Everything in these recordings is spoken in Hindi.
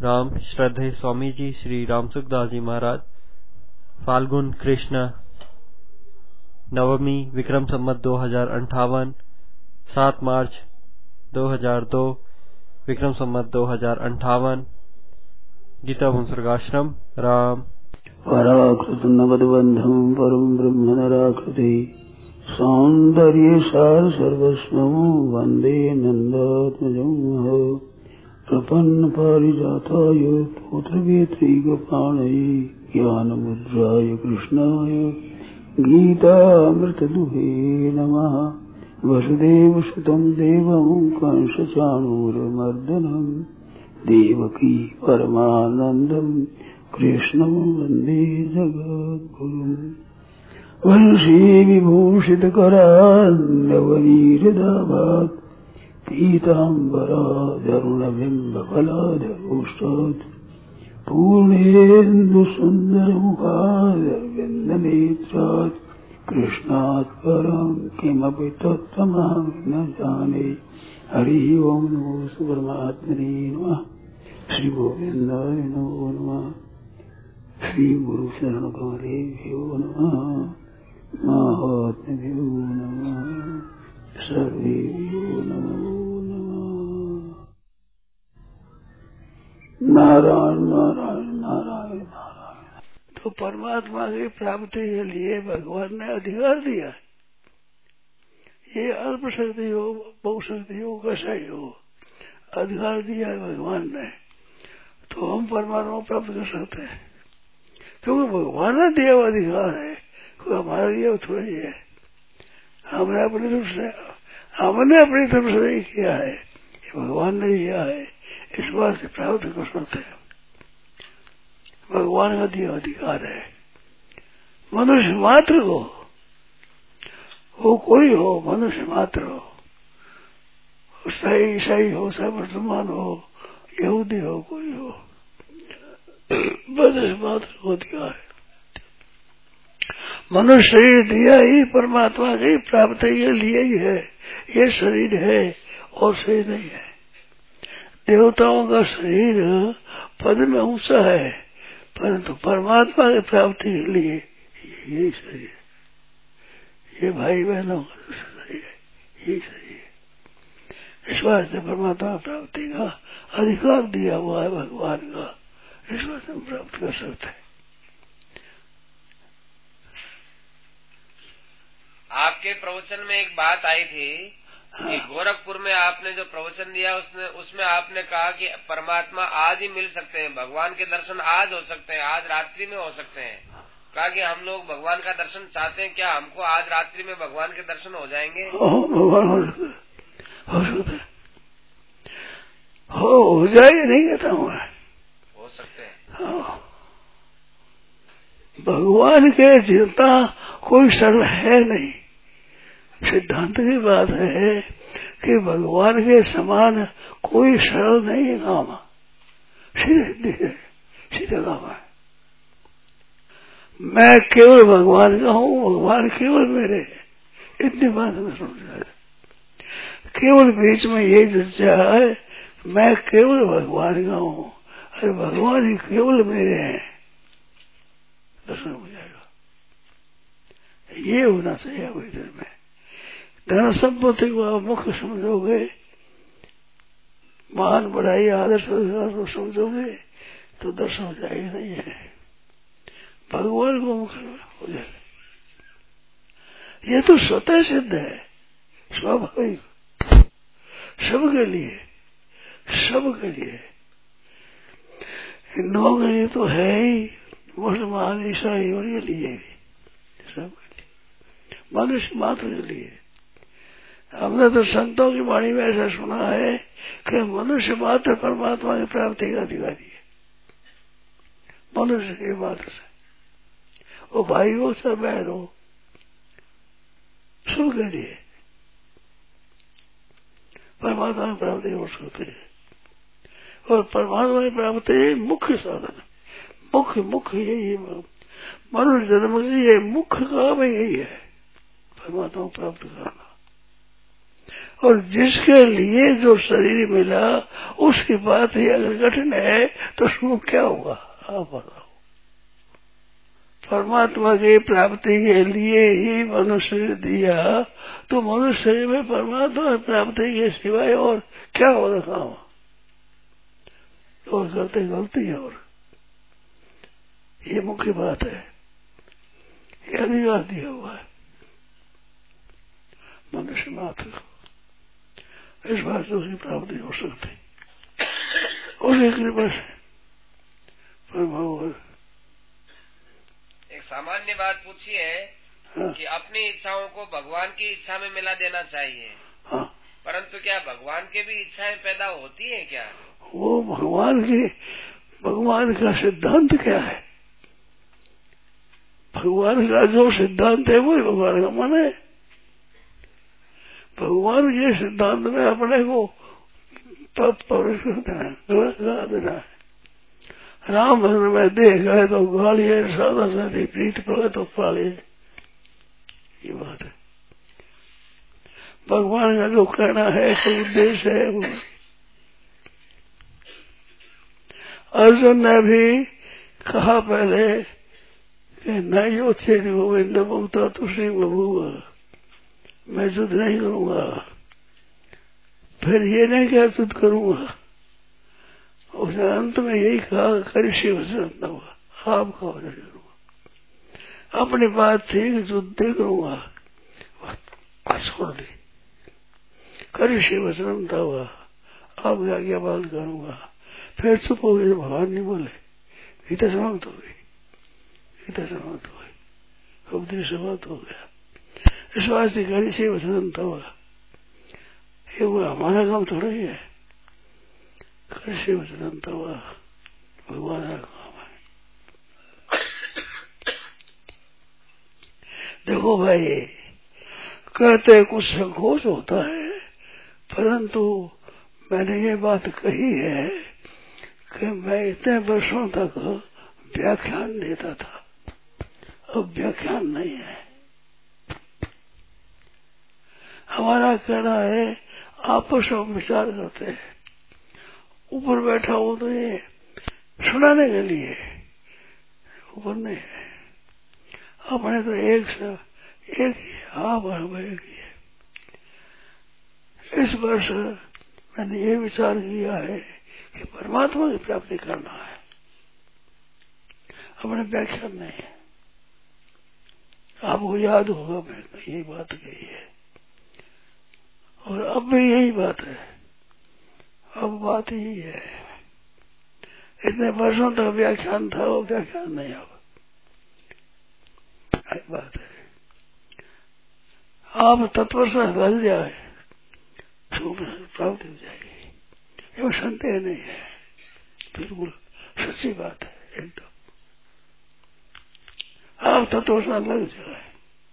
राम श्रद्धेय स्वामी जी श्री रामसुखदास जी महाराज फाल्गुन कृष्ण नवमी विक्रम संवत 2058 7 मार्च 2002 विक्रम संवत 2058 गीता वंशर्गाश्रम राम पराकृत नवद्बंधम परम ब्रह्म नराकृति सौंदर्य सार सर्वस्वं वंदे नंदात्मजं प्रपन्न पारिजाताय पुत्रवेत्रैकपाणये ज्ञानमुद्राय कृष्णाय गीतामृतदुहे नमः। वसुदेवसुतं देवं कंसचाणूरमर्दनं देवकी परमानन्दं कृष्णं वन्दे जगद्गुरुम्। वंशी विभूषितकरान्नवनीरदाभात् पीताम्बरादरुणबिम्बफलाधरोष्टात् पूर्णेन्दुसुन्दरमुखादरविन्दनेत्रात् कृष्णात् परं किमपि तत्त्वमहं न जाने। हरिः ओं नमो परमात्मने नमः। श्री गोविन्दाय नमो नमः। श्री गुरु शरण कमलेभ्यो नमः। महात्म्यो नमः। सर्वेभ्यो नमो नमः। नारायण नारायण नारायण नारायण। तो परमात्मा की प्राप्ति के लिए भगवान ने अधिकार दिया। ये अल्प शक्ति हो बहु शक्ति हो कैसा ही हो, अधिकार दिया है भगवान ने, तो हम परमात्मा प्राप्त कर सकते हैं, क्योंकि भगवान ने दिया हुआ अधिकार है, कोई हमारा दिया थोड़ा ही है। हमने अपनी तरफ से नहीं किया है, ये भगवान ने दिया है, इस बात से प्राप्त कर सकते हैं। भगवान का दिया अधिकार है। मनुष्य मात्र को, वो कोई हो, मनुष्य मात्र हो, चाहे ईसाई हो, चाहे मुसलमान हो, यहूदी हो, कोई हो, मनुष्य मात्र को दिया है। मनुष्य शरीर दिया ही परमात्मा की प्राप्ति के लिए ही है। ये शरीर है और शरीर नहीं है। देवताओं का शरीर पद में ऊंचा है, परंतु परमात्मा की प्राप्ति के लिए यही शरीर है। ये भाई बहनों का शरीर है, यही शरीर है। इस वास्ते परमात्मा प्राप्ति का अधिकार दिया हुआ है भगवान का, इस वास्ते हम प्राप्त कर सकते हैं। आपके प्रवचन में एक बात आई थी कि गोरखपुर में आपने जो प्रवचन दिया उसमें आपने कहा कि परमात्मा आज ही मिल सकते हैं, भगवान के दर्शन आज हो सकते हैं, आज रात्रि में हो सकते हैं। कहा कि हम लोग भगवान का दर्शन चाहते हैं, क्या हमको आज रात्रि में भगवान के दर्शन हो जाएंगे? भगवान हो सकते हो जाएगा, नहीं कहता हूँ, हो सकते हैं। भगवान के जितना कोई सरल है नहीं। सिद्धांत की बात है कि भगवान के समान कोई सरल नहीं है काम, सीधा काम है। मैं केवल भगवान का हूँ, भगवान केवल मेरे, इतनी बात में समझ जाए। केवल बीच में ये चर्चा है, मैं केवल भगवान का हूँ, अरे भगवान ही केवल मेरे हैं, दर्शन हो जाएगा। ये होना चाहिए भीतर में। धन संपत्ति को आप मुख्य समझोगे, महान बढ़ाई आदर्श को समझोगे तो दर्शन हो जाएगा नहीं है। भगवान को मुख्य हो जाएगा। ये तो स्वतः सिद्ध है, स्वाभाविक, सबके लिए, सबके लिए। हिंदुओं के लिए तो है ही, मुसलमान ईसाई और ये लिए भी, सबके लिए, मनुष्य मात्र के लिए। हमने तो संतों की वाणी में ऐसा सुना है कि मनुष्य मात्र परमात्मा की प्राप्ति का अधिकारी है। मनुष्य के मात्र से, वो भाई हो सब बहन हो, सबके लिए परमात्मा की प्राप्ति हो सकती है। और परमात्मा की प्राप्ति मुख्य साधन है, मुख्य यही है। मनुष्य जन्म के लिए मुख्य काम यही है, परमात्मा को प्राप्त करना। और जिसके लिए जो शरीर मिला उसकी बात ही अगर कठिन है तो उसको क्या होगा? आप बताओ। परमात्मा की प्राप्ति के लिए ही मनुष्य दिया, तो मनुष्य में परमात्मा प्राप्ति के सिवाय और क्या हो रखा हो? और करते गलती है। और ये मुख्य बात है, ये अधिकार दिया हुआ है मनुष्य मात्र को। इस बात से उसकी प्राप्ति हो सकती उसकी कृपा से। पर एक सामान्य बात पूछी है कि अपनी इच्छाओं को भगवान की इच्छा में मिला देना चाहिए। हाँ। परंतु क्या भगवान की भी इच्छाएं पैदा होती हैं क्या? वो भगवान का सिद्धांत क्या है? भगवान का जो सिद्धांत है वही भगवान का मन है। भगवान के सिद्धांत में अपने को प्रवेश करना देना है। राम भजन में देह गए तो गालिए, सादा सादी प्रीत पड़े तो पालिए, ये बात है। भगवान का जो कहना है कोई उद्देश्य है वो। अर्जुन ने भी कहा पहले कि न यो थे गोविंद मुक्ता तुषी बबुआ, मैं युद्ध नहीं करूंगा। फिर ये नहीं क्या युद्ध करूंगा, उसने अंत में यही कहा करिष्ये वचनं हुआ, आपका वचन करूंगा। अपनी बात थी कि युद्ध करूंगा, छोड़ दी। करिष्ये वचनं हुआ, आपकी आज्ञा पालन करूंगा। फिर चुप हो गए, भगवान नहीं बोले, गीता समाप्त हो गई। गीता समाप्त हो गई, उपदेश समाप्त हो गया। इस वास्ते करिष्ये वचनं हुआ, ये वो हमारा काम थोड़ा ही है। करिष्ये वचनं हुआ भगवान का काम है। देखो भाई, कहते कुछ संकोच होता है, परंतु मैंने ये बात कही है कि मैं इतने वर्षों तक व्याख्यान देता था, अब व्याख्यान नहीं है। हमारा कहना है आपस में विचार करते हैं। ऊपर बैठा हो तो ये सुनाने के लिए, ऊपर नहीं है। अपने तो एक ही आप एक ही है। इस वर्ष मैंने ये विचार किया है कि परमात्मा की प्राप्ति करना है, अपने व्याख्यान नहीं है। आपको याद होगा मैंने यही बात कही है, और अब भी यही बात है। अब बात ही है, इतने वर्षों तक व्याख्यान था, वो व्याख्यान नहीं। अब बात है, आप तत्व से बदल जाए तो प्राप्ति हो जाएगी, ये संदेह नहीं है, बिल्कुल सच्ची बात है एकदम। आप तत्व से लग जाए।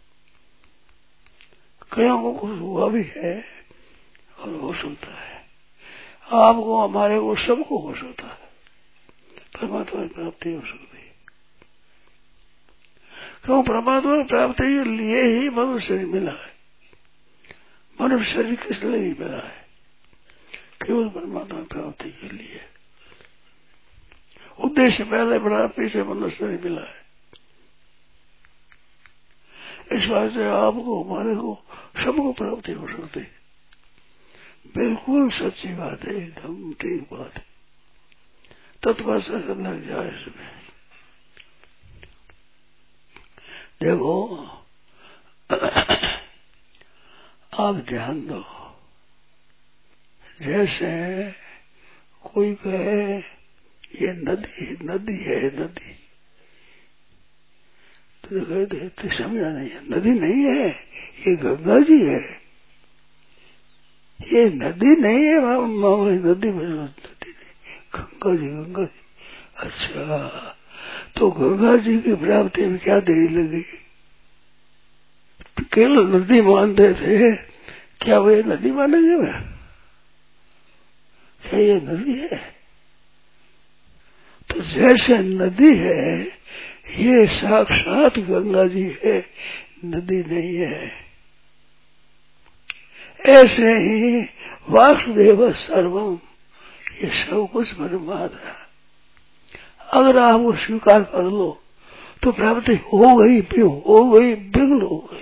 कईयों को कुछ हुआ भी है और हो सकता है, आपको, हमारे को, सबको हो सकता है। परमात्मा की प्राप्ति हो सकती है। क्यों? परमात्मा की प्राप्ति के लिए ही मनुष्य शरीर मिला है। मनुष्य शरीर किस लिए ही मिला है? केवल परमात्मा की प्राप्ति के लिए। उद्देश्य पहले बड़ा, पीछे मनुष्य शरीर मिला है। इस बात से आपको, हमारे को, सबको प्राप्ति हो सकती है। बिल्कुल सच्ची बात है, एकदम ठीक बात है। तत्व से लग जाए इसमें। देखो, आप ध्यान दो, जैसे कोई कहे ये नदी है, नदी, तो कहते समझा नहीं है, नदी नहीं है, ये गंगा जी है। ये नदी नहीं है, नदी में नदी नहीं, गंगा जी, गंगा जी। अच्छा, तो गंगा जी की प्राप्ति में क्या देरी लगी? केवल नदी मानते थे, क्या वो नदी मानेंगे? मैं क्या ये नदी है? तो जैसे नदी है, ये साक्षात गंगा जी है, नदी नहीं है। ऐसे ही वासुदेव सर्वम, ये सब कुछ परमात्मा। अगर आप वो स्वीकार कर लो तो प्राप्ति हो गई, बिल्कुल हो गई।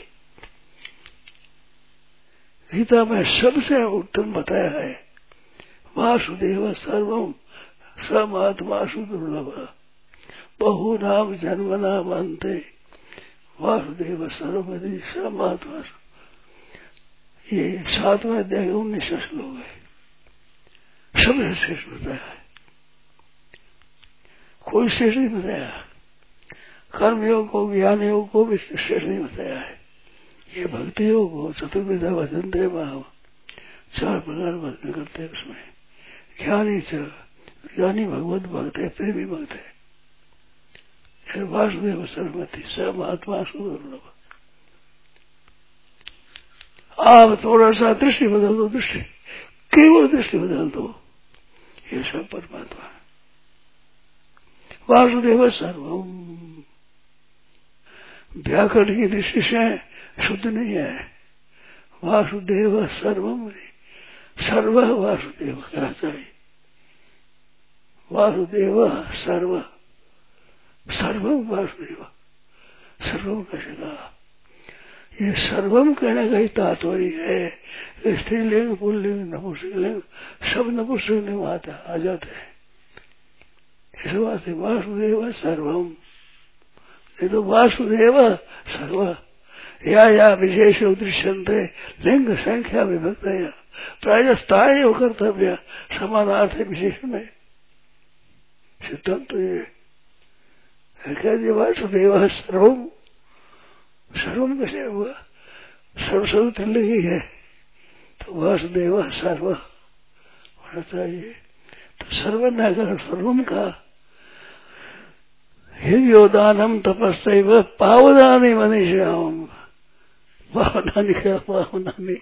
गीता में सबसे उत्तम बताया है, वासुदेव सर्वम समात्मासु दुर्लभ बहु नाम जन्म नाम अंते वासुदेव सर्वमति समात्मासु। ये 7वां अध्याय 19 श्लोक है, सबसे श्रेष्ठ बताया है, कोई श्रेष्ठ नहीं बताया। कर्मयोग को, ज्ञान योग को भी श्रेष्ठ नहीं बताया है। ये भक्ति योग हो, चतुर्विधा भजन दे भाव, 4 प्रकार भजन करते हैं उसमें। ज्ञानी ज्ञानी भगवत भक्त है, प्रेमी भक्त है। वासुदेव सर्वमति सब आत्मा सुदुर्लभ। आप थोड़ा सा दृष्टि बदल दो, दृष्टि केवल दृष्टि बदल दो, ये सब परमात्मा है। वासुदेव सर्वम व्याकरण की दृष्टि से शुद्ध नहीं है। वासुदेव सर्वम, सर्व वासुदेव कहना चाहिए। वासुदेव सर्व, सर्वम वासुदेव, सर्वम कैसे कहा? ये सर्वम कहने का ही तात्पर्य है। स्त्रीलिंग, पुल्लिंग, नपुंसकलिंग सब नपुंसकलिंग आ जाते हैं। इस बात है वासुदेव सर्वम, ये तो वासुदेव सर्व या विशेष दृश्यंते लिंग संख्या विभक्त प्रायस्ताय कर्तव्य समानार्थ विशेष में सिद्धांत तो ये कह दिया वासुदेव सर्वम। सर्वम कैसे हुआ? सर्व तिल्लिंगी है तो वासुदेव सर्व होना चाहिए। तो सर्व न कर सर्वम का योदानम तपस्व पावदानी मनीषाम, पावनानी क्या पावनानी,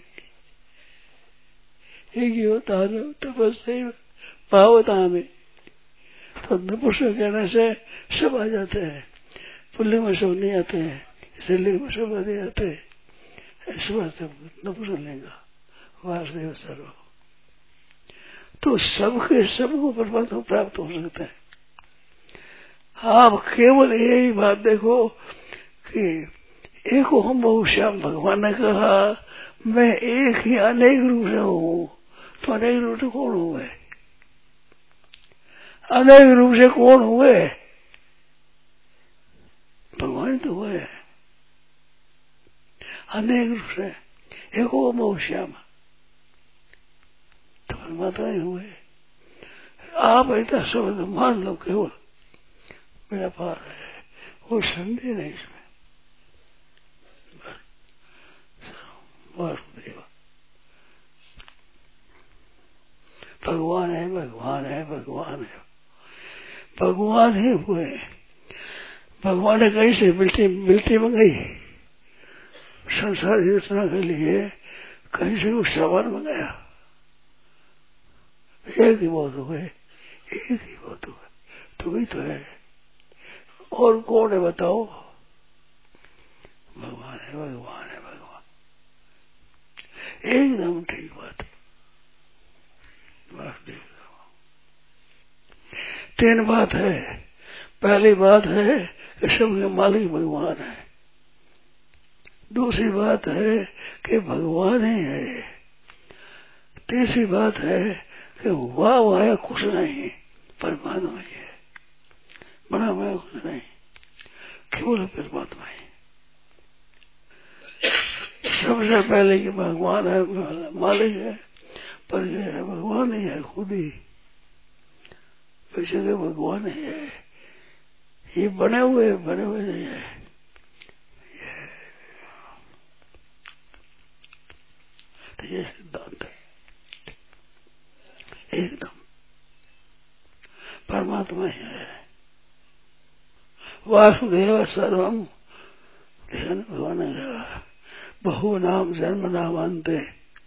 योदानम तपस्व पावदानी। तो नपुंसक कहने से सब आ जाते हैं, पुल्लिंग में सब नहीं आते हैं, स्त्रीलिंग में सब नहीं आते। ऐसे वास्ते नपुंसक लेंगा वासुदेव सर्व। तो सबके सबको परमात्मा प्राप्त हो सकते हैं। आप केवल यही बात देखो कि एक हम बहुश्याम भगवान ने कहा मैं एक ही अनेक रूप से हूँ, तो अनेक रूप से कौन हुए? अनेक रूप से कौन हुए? भगवान तो हुए अनेक रूप से। एक हो बहुश्याम, तो परमात्मा ही हुए। आप ऐसा शब्द मान लो केवल मेरा पार है, कोई संदेह नहीं इसमें। वासुदेव भगवान है, भगवान है, भगवान है, भगवान ही हुए। भगवान ने कहीं से मिलती मंगाई संसार की रचना के लिए, कहीं से कुछ सामान मंगाया? एक ही बहुत हुए, एक ही बहुत हुए, तो ही तो है। और कौन है बताओ? भगवान है, भगवान है, भगवान। एकदम ठीक बात है। 3 बात है। पहली बात है कि सबके मालिक भगवान है। दूसरी बात है कि भगवान ही है। तीसरी बात है कि वाह कुछ नहीं, परमात्मा ही है, बना हुआ कुछ नहीं, केवल परमात्मा ही। सबसे पहले कि भगवान है, मालिक है, पर ये है भगवान ही है खुद ही। वैसे तो भगवान ही है, ये बने हुए नहीं है। तो ये सिद्धांत है एकदम, परमात्मा ही है। वासुदेव सर्वम, भगवान ने कहा बहु नाम जन्म नाम अंते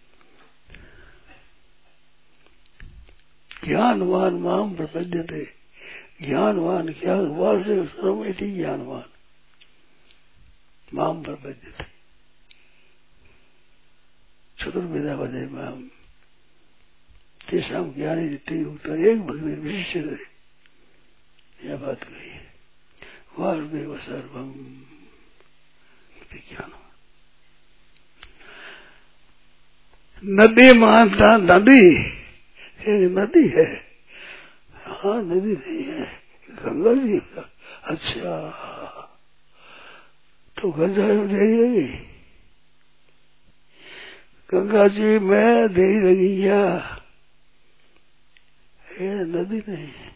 ज्ञानवान माम प्रपद्यते। ज्ञानवान क्या? वासुदेव सर्वम इति ज्ञानवान माम प्रपद्यते। चतुर्विधा वदे माम तेषाम ज्ञानी जितने युक्त एक भक्ति विशिष्ट करे, यह बात कही है। वासुदेव सर्वम विज्ञान। नदी मानता नदी एक नदी है, हाँ नदी नहीं है, गंगा जी का। अच्छा तो गंगा में जाइएगी, गंगा जी में दे लगी क्या? ये नदी नहीं है,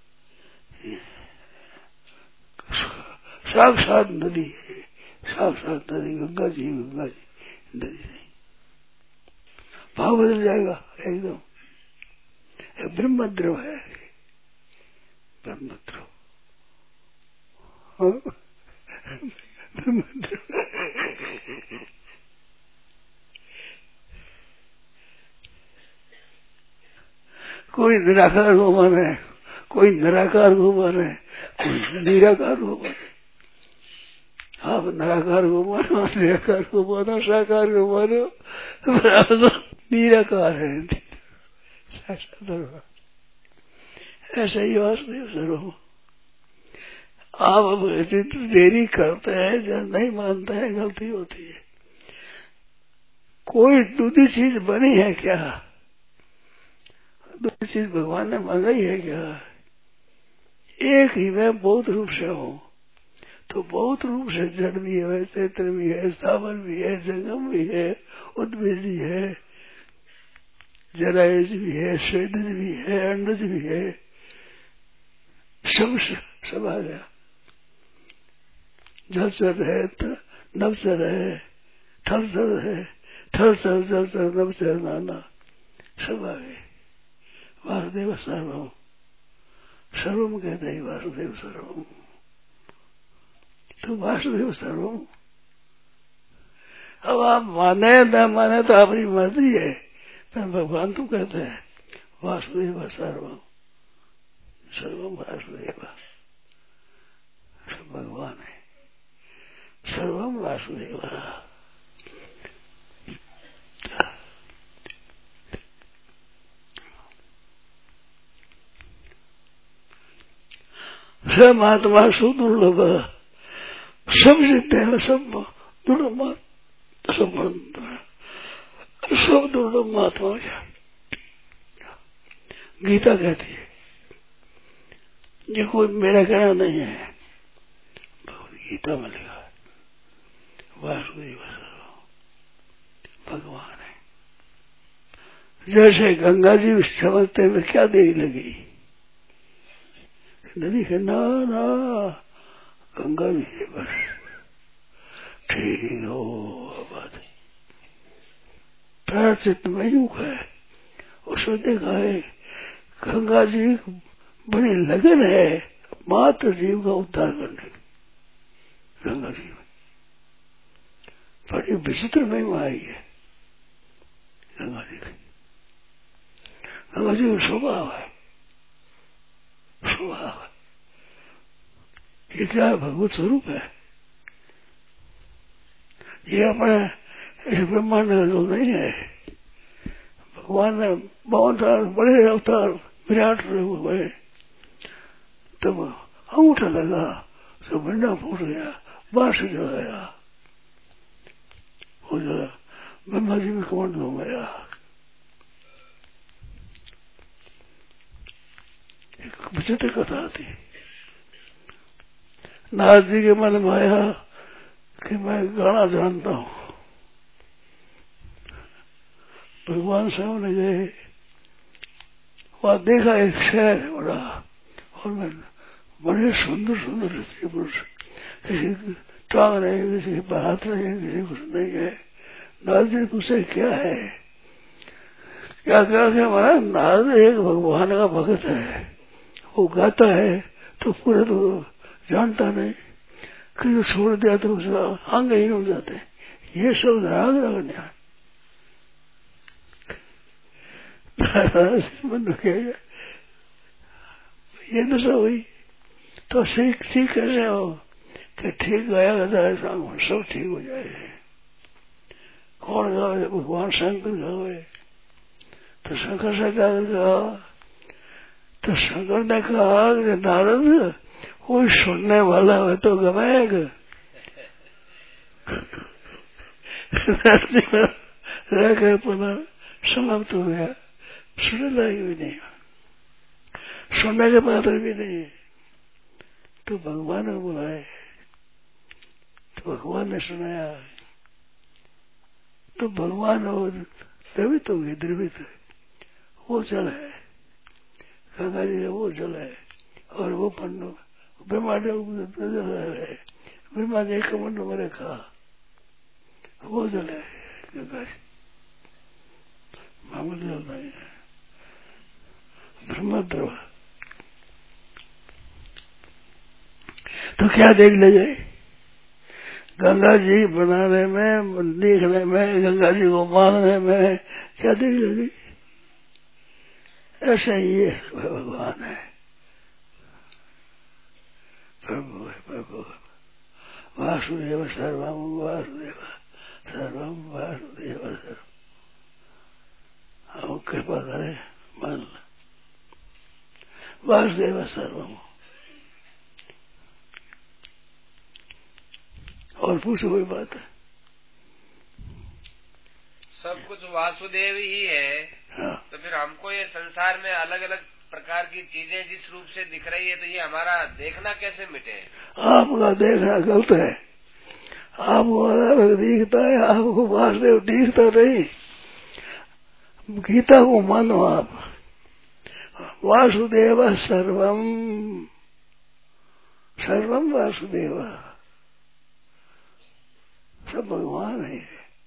साक्षात नदी है, साक्षात नदी गंगा जी नदी नहीं। भाव बदल जाएगा एकदम। ब्रह्मद्रव है, ब्रह्मद्रव, ब्रह्मद्रव। कोई निराकार को माने, कोई निराकार को माने, कोई निराकार को माने। आप निराकार को मानो, निराकार को मानो, साकार को मानो, निराकार है साक्षात। ऐसा ही वासुदेव सर्वम। आप अब देरी करते हैं, जब नहीं मानते हैं, गलती होती है। कोई दूसरी चीज बनी है क्या? दूसरी चीज भगवान ने मंगाई है क्या? एक ही मैं बहुत रूप से हूँ, तो बहुत रूप से जड़ भी है, चैत्र भी है, स्थावर भी है, जंगम भी है, उद्भिज भी है, जरायुज भी है, स्वेदज भी है, अंडज भी है, सब आ गया। जलचर है, नवचर है, थलचर है, थलचर जलचर नवचर नाना सब आ गए। वासुदेव सर्वम, सर्वम कहते हैं वासुदेव सर्वम। तो वासुदेव सर्वम। अब आप माने न माने तो आपकी मर्जी है, पर भगवान तो कहते हैं वासुदेव सर्वम, सर्वम वासुदेव। सब भगवान है, सर्वम वासुदेव। सब आत्मा सुदुर्लभ, सब जितने हैं सब दुर्लभ, सब दुर्लभ महात्मा। गीता कहती है, ये कोई मेरा कहना नहीं है, गीता में लिखा है वासुदेव सर्वम, भगवान है। जैसे गंगा जी समझते में क्या देरी लगी, नदी के ना गंगा भी है, बस ठीक हो बात। प्राचित में युग है, उसमें देखा है गंगा जी बड़ी लगन है मात्र जीव का उद्धार करने की। गंगा जी में बड़ी विचित्र महिमा आई है गंगा जी की। गंगा जी का स्वभाव है, स्वभाव है। ये क्या है? भगवत स्वरूप है। ये अपने इस ब्रह्मांड का जो नहीं है। भगवान ने 52 साल बड़े अवतार विराट हुए, तब अंगूठा लगा तो बंडा फूट गया, बांस जो गया, हो गया ब्रह्मा जी में कमंड हो गया। एक विचित्र कथा थी। नारद जी के मन में आया कि मैं गाना जानता हूँ। भगवान सामने गए, वहां देखा एक शहर है बड़ा, और मैं बड़े सुंदर सुंदर स्त्री पुरुष, किसी की टांग नहीं, किसी के हाथ नहीं है, किसी कुछ नहीं है। नारद जी पूछे क्या है, क्या हमारा नारद एक भगवान का भक्त है, वो गाता है तो पूरा तो जानता नहीं, कि छोड़ दिया तो उसका अंग ही हो जाते। ये सब राग रगना ये दशा हुई तो ठीक कैसे हो कि ठीक गया सब ठीक हो जाए। कौन गावे? भगवान शंकर गावे। तो शंकर से कहा, तो शंकर ने कहा कि नारद कोई सुनने वाला है तो गवाएगा। रह गए पुनः समाप्त हो गया, सुनने लायक भी नहीं, सुनने के पात्र भी नहीं। तो भगवान ने बुलाए, तो भगवान ने सुनाया, तो भगवान द्रवित हो गए, द्रवित वो जल है, गंगा जी वो जल है, और वो पन्नू ब्रह्मा ने है, ब्रह्मा जी कमंड में रखा, वो जल है गंगा जी, मामूली जल नहीं है, ब्रह्म द्रव। तो क्या देख ले जाए? गंगा जी बनाने में, देखने में, गंगा जी को मानने में क्या देख लेगी? ऐसे ही ये भगवान है, प्रभु है, प्रभु है। वासुदेव सर्वम वासुदेव सर्वम वासुदेव सर्वम। हम कृपा करें, मान लो वासुदेव सर्वम। और पूछो कोई बात है? सब कुछ वासुदेव ही है। हाँ। तो फिर हमको ये संसार में अलग अलग प्रकार की चीजें जिस रूप से दिख रही है, तो ये हमारा देखना कैसे मिटे? आपका देखना गलत है। आपको अलग दिखता है, आपको वासुदेव दिखता नहीं। गीता को मानो आप, वासुदेव सर्वम, सर्वम वासुदेव, सब भगवान है।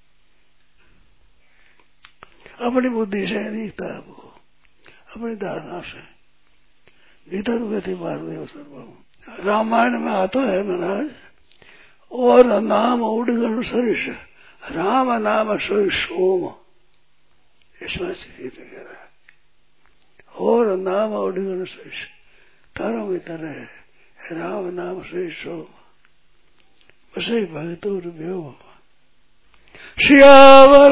अपनी बुद्धि से दिखता है आपको, अपनी धारणा से। गीता तो कहती वासुदेव सर्वम। रामायण में आता है महाराज, और नाम उड़गण सरिष, राम नाम सोई सोम, इसमें से कह रहा है। और नाम उड़गण सरिष, तारों की तरह राम नाम सोई सोम, बसे भगतों व्योम। श्यावर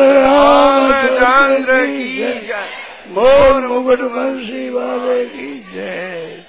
रामचंद्र की जय, मोर मुकुट बंसी वाले की जय।